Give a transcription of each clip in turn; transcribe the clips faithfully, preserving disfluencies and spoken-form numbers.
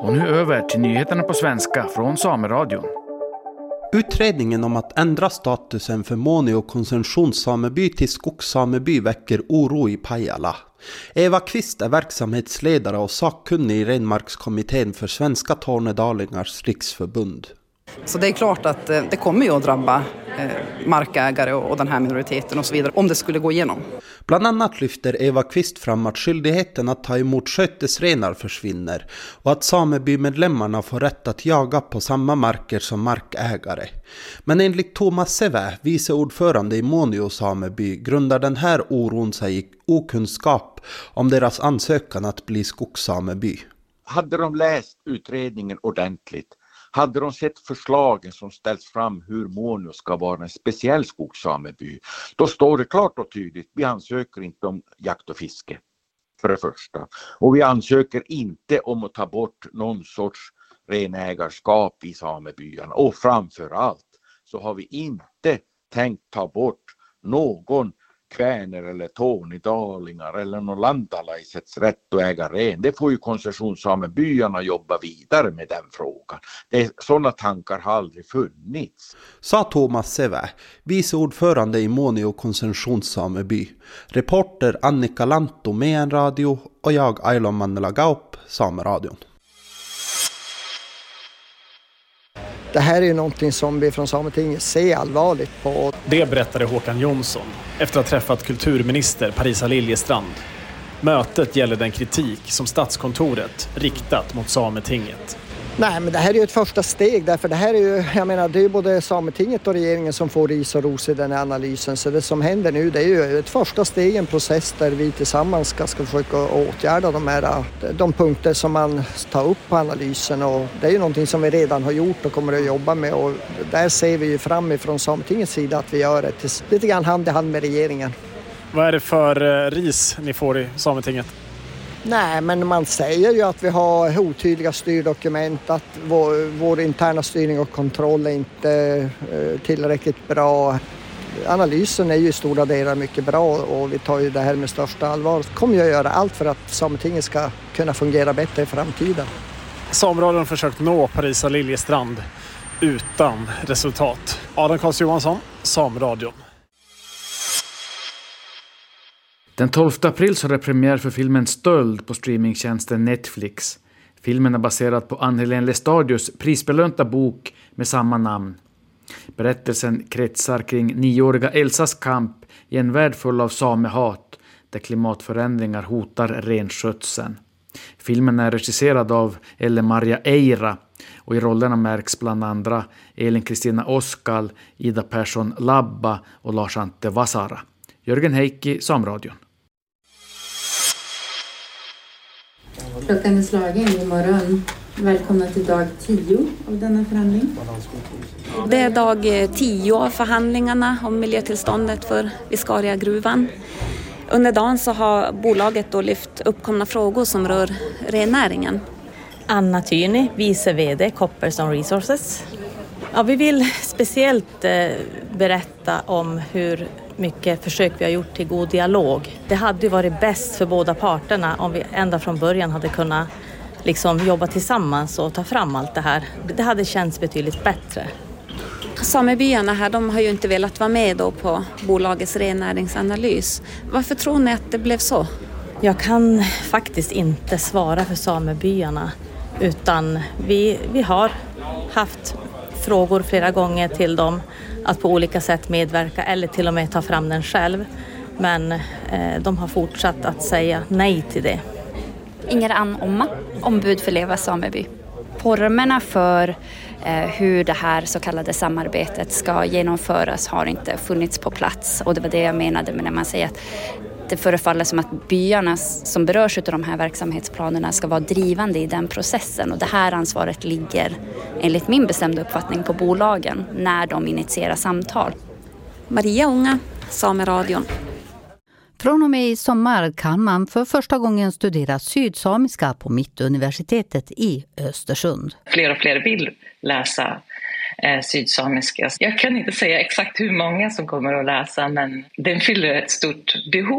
Och nu över till nyheterna på svenska från Sameradion. Utredningen om att ändra statusen för Muonio och konsumtionssameby till skogssameby väcker oro i Pajala. Eva Kvist är verksamhetsledare och sakkunnig i Renmarkskommittén för Svenska Tornedalingars riksförbund. Så det är klart att det kommer ju att drabba markägare och den här minoriteten och så vidare om det skulle gå igenom. Bland annat lyfter Eva Kvist fram att skyldigheten att ta emot skötesrenar försvinner och att samebymedlemmarna får rätt att jaga på samma marker som markägare. Men enligt Thomas Sevä, vice ordförande i Muonio sameby, grundar den här oron sig i okunskap om deras ansökan att bli skogssameby. Hade de läst utredningen ordentligt, hade de sett förslagen som ställs fram hur Muonio ska vara en speciell skogssameby, då står det klart och tydligt, vi ansöker inte om jakt och fiske för det första. Och vi ansöker inte om att ta bort någon sorts renägarskap i samebyarna. Och framförallt så har vi inte tänkt ta bort någon kväner eller tornedalingar eller någon landalaisets rätt att äga ren. Det får ju koncessionssamebyarna jobba vidare med den frågan. Det, sådana tankar har aldrig funnits. Sa Thomas Sevä, vice ordförande i Muonio koncessionssameby. Reporter Annika Lantto med en radio och jag Ailon Mannela Gaup, Sameradion. Det här är ju någonting som vi från Sametinget ser allvarligt på. Det berättade Håkan Jonsson efter att ha träffat kulturminister Parisa Liljestrand. Mötet gäller den kritik som Statskontoret riktat mot Sametinget. Nej, men det här är ju ett första steg, därför det här är ju, jag menar, det är ju både Sametinget och regeringen som får ris och ros i den här analysen. Så det som händer nu, det är ju ett första steg, en process där vi tillsammans ska, ska försöka åtgärda de här de punkter som man tar upp på analysen. Och det är ju någonting som vi redan har gjort och kommer att jobba med. Och där ser vi ju fram ifrån Sametingets sida att vi gör det lite grann hand i hand med regeringen. Vad är det för ris ni får i Sametinget? Nej, men man säger ju att vi har otydliga styrdokument, att vår, vår interna styrning och kontroll är inte eh, tillräckligt bra. Analysen är ju i stora delar mycket bra och vi tar ju det här med största allvar. Kommer jag göra allt för att Sametinget ska kunna fungera bättre i framtiden. Sameradion har försökt nå Parisa Liljestrand utan resultat. Adam Karls Johansson, Sameradion. Den tolfte april så är det premiär för filmen Stöld på streamingtjänsten Netflix. Filmen är baserad på Ann-Helén Lestadius prisbelönta bok med samma namn. Berättelsen kretsar kring nioåriga Elsas kamp i en värld full av samehat där klimatförändringar hotar renskötseln. Filmen är regisserad av Elle-Maria Eira och i rollerna märks bland andra Elin Kristina Oskal, Ida Persson Labba och Lars-Ante Vasara. Jörgen Heikki, Sameradion. Klockan är slagen, god morgon. Välkomna till dag tio av denna förhandling. Det är dag tio av förhandlingarna om miljötillståndet för Viscaria-gruvan. Under dagen så har bolaget då lyft uppkomna frågor som rör rennäringen. Anna Tyni, vice vd Copperstone Resources. Ja, vi vill speciellt eh, berätta om hur mycket försök vi har gjort till god dialog. Det hade ju varit bäst för båda parterna om vi ända från början hade kunnat liksom jobba tillsammans och ta fram allt det här. Det hade känts betydligt bättre. Samebyarna här, de har ju inte velat vara med då på bolagets rennäringsanalys. Varför tror ni att det blev så? Jag kan faktiskt inte svara för samebyarna, utan vi, vi har haft frågor flera gånger till dem att på olika sätt medverka eller till och med ta fram den själv. Men eh, de har fortsatt att säga nej till det. Inger Ann Omma, ombud för Leva sameby. Formerna för eh, hur det här så kallade samarbetet ska genomföras har inte funnits på plats. Och det var det jag menade med när man säger att det förefaller som att byarna som berörs av de här verksamhetsplanerna ska vara drivande i den processen. Och det här ansvaret ligger enligt min bestämda uppfattning på bolagen när de initierar samtal. Maria Unga, Sameradion. Från och med i sommar kan man för första gången studera sydsamiska på Mittuniversitetet i Östersund. Fler och fler vill läsa eh, sydsamiska. Jag kan inte säga exakt hur många som kommer att läsa, men den fyller ett stort behov.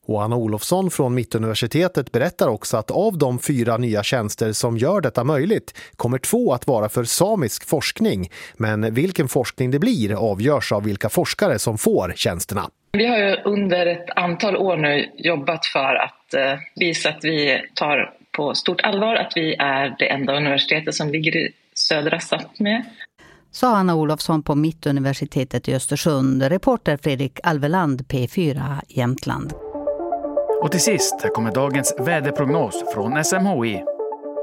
Och Anna Olofsson från Mittuniversitetet berättar också att av de fyra nya tjänster som gör detta möjligt kommer två att vara för samisk forskning. Men vilken forskning det blir avgörs av vilka forskare som får tjänsterna. Vi har ju under ett antal år nu jobbat för att eh, visa att vi tar på stort allvar att vi är det enda universitetet som ligger i södra Sápmi. Sa Anna Olofsson på Mittuniversitetet i Östersund. Reporter Fredrik Alveland, P fyra Jämtland. Och till sist, här kommer dagens väderprognos från S M H I.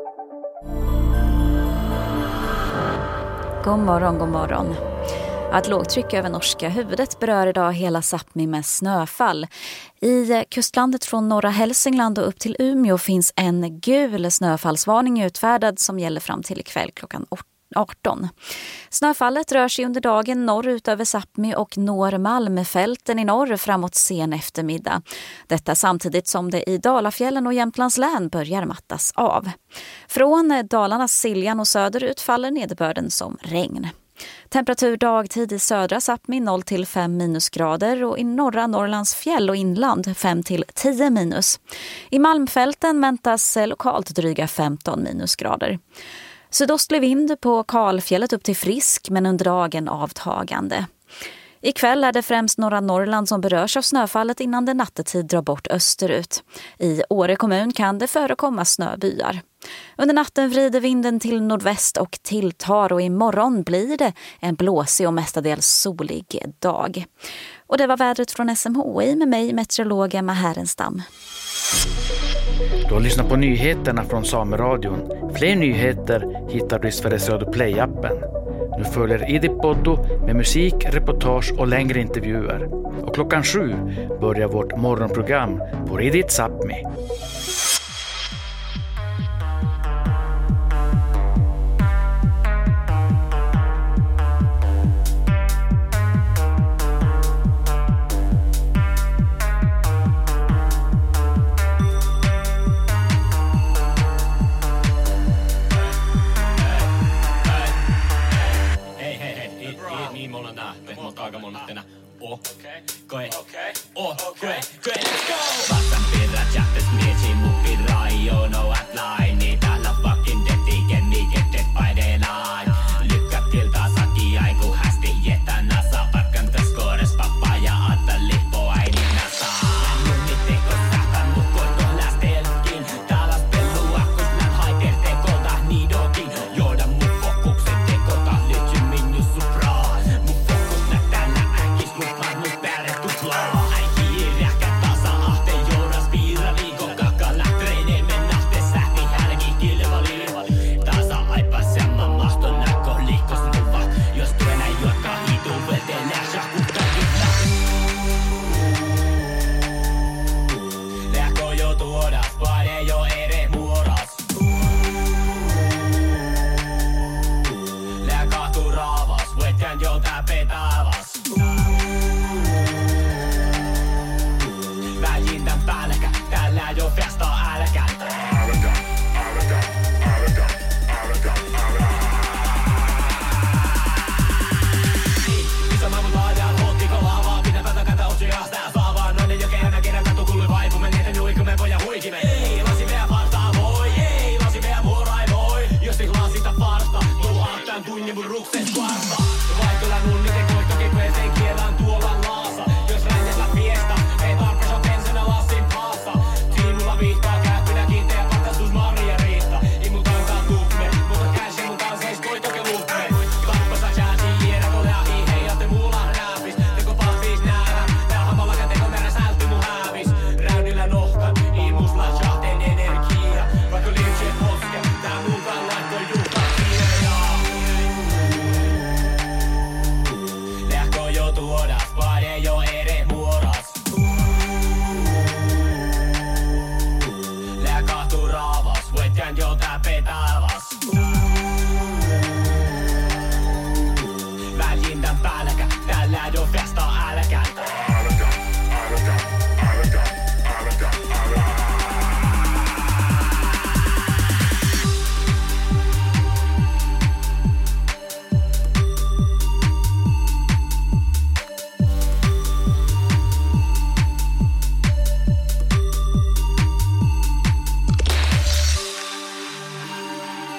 God morgon, god morgon. Att lågtryck över norska huvudet berör idag hela Sápmi med snöfall. I kustlandet från norra Hälsingland och upp till Umeå finns en gul snöfallsvarning utfärdad som gäller fram till ikväll klockan arton. Snöfallet rör sig under dagen norrut över Sápmi och når Malmfälten i norr framåt sen eftermiddag. Detta samtidigt som det i Dalafjällen och Jämtlands län börjar mattas av. Från Dalarnas Siljan och söderut faller nederbörden som regn. Temperatur dagtid i södra Sápmi noll till fem minusgrader och i norra Norrlands fjäll och inland fem till tio minus. I Malmfälten väntas lokalt dryga femton minusgrader. Sydostlig vind på Kalfjället upp till frisk men under dagen avtagande. Ikväll är det främst norra Norrland som berörs av snöfallet innan det nattetid drar bort österut. I Åre kommun kan det förekomma snöbyar. Under natten vrider vinden till nordväst och tilltar och imorgon blir det en blåsig och mestadels solig dag. Och det var vädret från S M H I med mig, meteorolog Emma Härenstam. Du har lyssnat på nyheterna från Sameradion. Fler nyheter hittar du i Sveriges Radio Play-appen. Nu följer Idipoddo med musik, reportage och längre intervjuer. Och klockan sju börjar vårt morgonprogram på Idit Sápmi. Okei, okei, okei, let's go! Vassan pirrat jähtäs mietsi muppi rajono at laini. Täällä fucking dettiken miikettet paidelaan. Lykkät tiltaa saki aiku hästi jätä nasa. Pakkan täs koores pappa ja atta lippo äini nasa. Nunni teko sähtän mukkoitu lästelkin. Täällä spellua kus nän haiter tekota niidokin. Jooda mun fokukset tekota lytsy minus supraa. Mun fokus nä tänä äkis mut mä nyt pääret tuplaa. Väljintä päälläkä, tällä jo festa